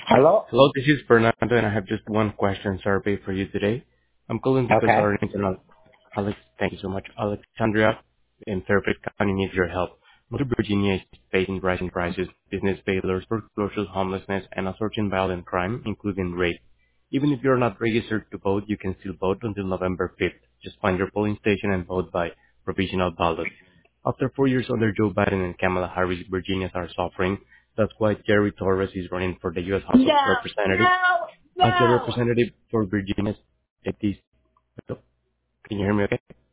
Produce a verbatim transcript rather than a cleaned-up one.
Hello? Hello, this is Fernando, and I have just one question survey for you today. I'm calling because Okay. our internal, Alex, thank you so much. Alexandria in Fairfield County needs your help. Northern Virginia is facing rising prices, business failures, foreclosures, homelessness, and assaulting violent crime, including rape. Even if you're not registered to vote, you can still vote until November fifth. Just find your polling station and vote by provisional ballot. After four years under Joe Biden and Kamala Harris, Virginians are suffering. That's why Jerry Torres is running for the U S House of No, Representatives. no, As the no. representative for Virginia State, can you hear me okay?